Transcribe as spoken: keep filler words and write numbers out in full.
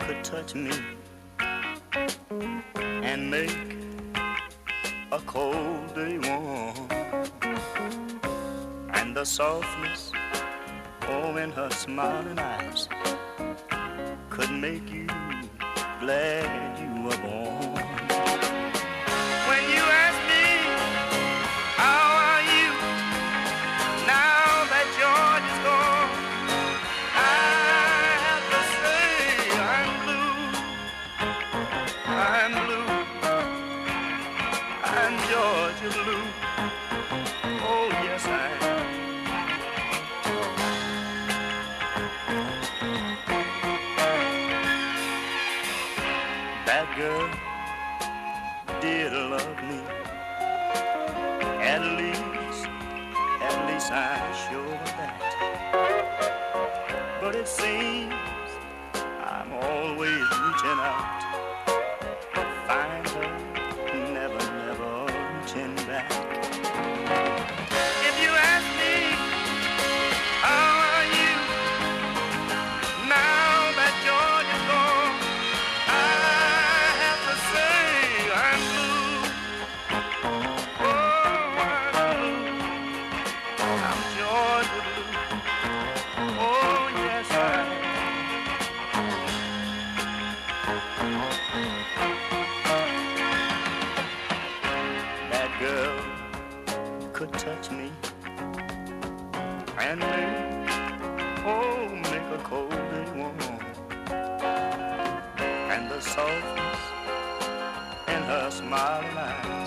could touch me and make a cold day warm, and the softness, oh, in her smiling eyes could make you glad you were born. When you ask me, how are you, now that George is gone, I have to say I'm blue, I'm blue, I'm Georgia blue. Oh, yes, I am. That girl did love me. At least, at least I'm sure of that. But it seems I'm always reaching out to find her, never, never reaching back. If you ask me, how are you, now that George is gone, I have to say I'm blue. Oh, I'm blue. I'm Georgia blue. Oh, yes, I am. That girl could touch me and make, oh, make a cold day warm, and the softness in her smiling eyes